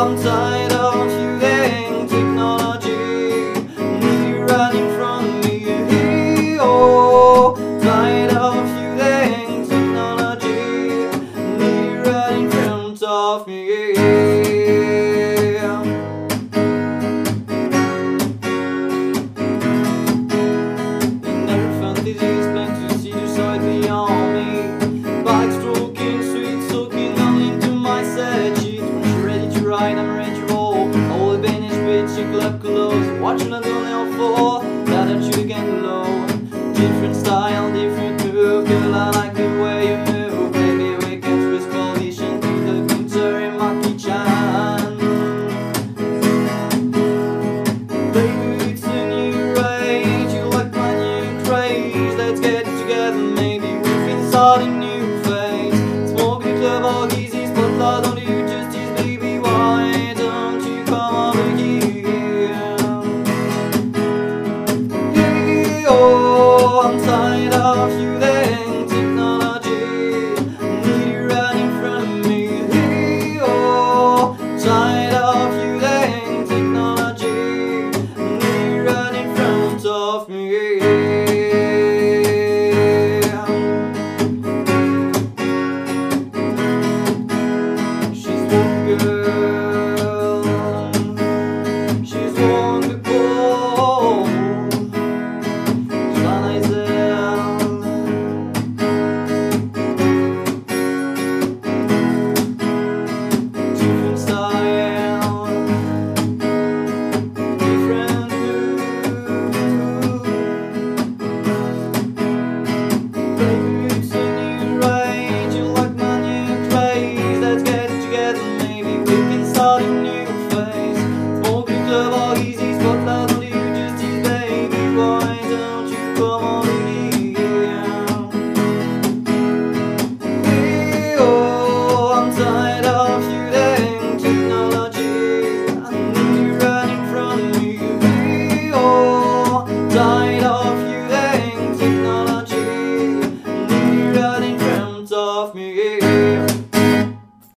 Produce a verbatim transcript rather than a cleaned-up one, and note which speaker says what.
Speaker 1: I'm tired of using technology. Need you right in front of me. Oh, tired of using technology. Need you right in front of me. Beyond me, bike stroking, sweet soaking on into my set sheet. When you're ready to ride, I'm ready to roll. All the Spanish bitch, you club close. Watching a tunnel fall, that I shoot again low. Different style, different move, girl, I like the way you move. Baby, we can twist position to the winter in my kitchen. Baby, it's a new rage, you like my new craze. Let's get together, maybe. Start a new phase. Smoke the club all easy. Spotlight on you, justice, baby. Why don't you come over here? Hey, oh, I'm tired of using technology. Need you right in front of me. Hey, oh, tired of using technology. Need you right in front of me. Girl,